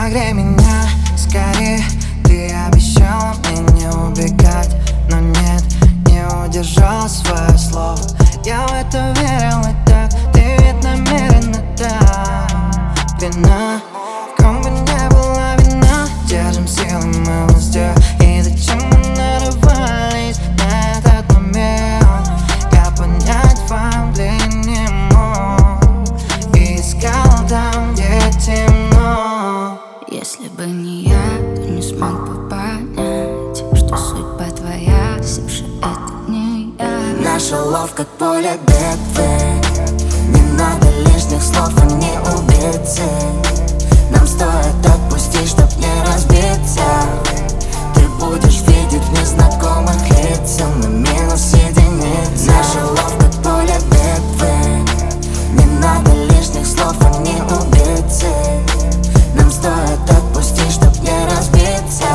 Согрей меня скорее. Ты обещала мне не убегать, но нет, не удержал свое слово. Я в это верил и так, ты ведь намеренно так. Вина, в ком бы не была вина, держим силы мы в узде. И зачем мы нарывались на этот момент? Я понять вам не мог и искал там, где темно. Если бы не я, то не смог бы понять, что судьба твоя, все же это не я. Наша лов как поле битвы, не надо лишних слов, они убийцы. Нам стоит отпустить, чтоб не разбиться. Ты будешь видеть незнакомых лиц, на минус единиц. Наша лов как поле битвы, не надо лишних слов, они убийцы. Нам стоит отпустить, чтоб не разбиться.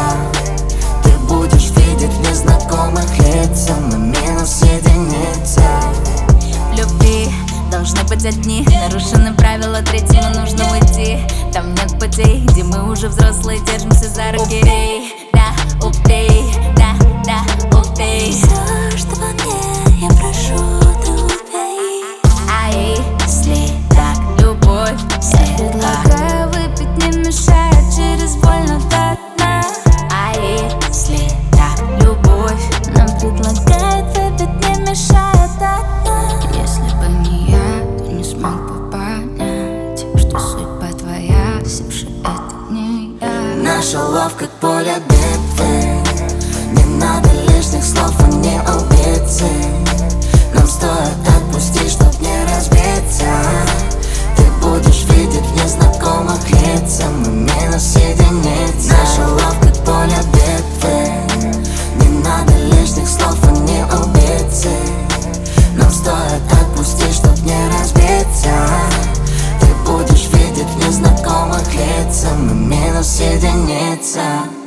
Ты будешь видеть незнакомых лиц, на минус единица. В любви должны быть одни, нарушены правила, третьему нужно уйти. Там нет путей, где мы уже взрослые, держимся за руки. Убей, да, убей, да, да, убей. Все, что во мне, я прошу, ты убей. А если так, любовь, я предлагаю выпить, не мешая, через больно до дна. А если так, любовь нам предлагает выпить, не мешая до дна. Если бы не я, то не смог бы понять, что судьба твоя, все же это не я. Наша лов как поле битвы, не надо лишних слов, они убийцы. Нам стоит отпустить, чтоб не разбиться. Ты будешь видеть незнакомых лиц, мы минус единиц. Наша лов как поле битвы, не надо лишних слов, они убийцы. Нам стоит отпустить, чтоб не разбиться. Ты будешь видеть незнакомых лиц, мы минус единица.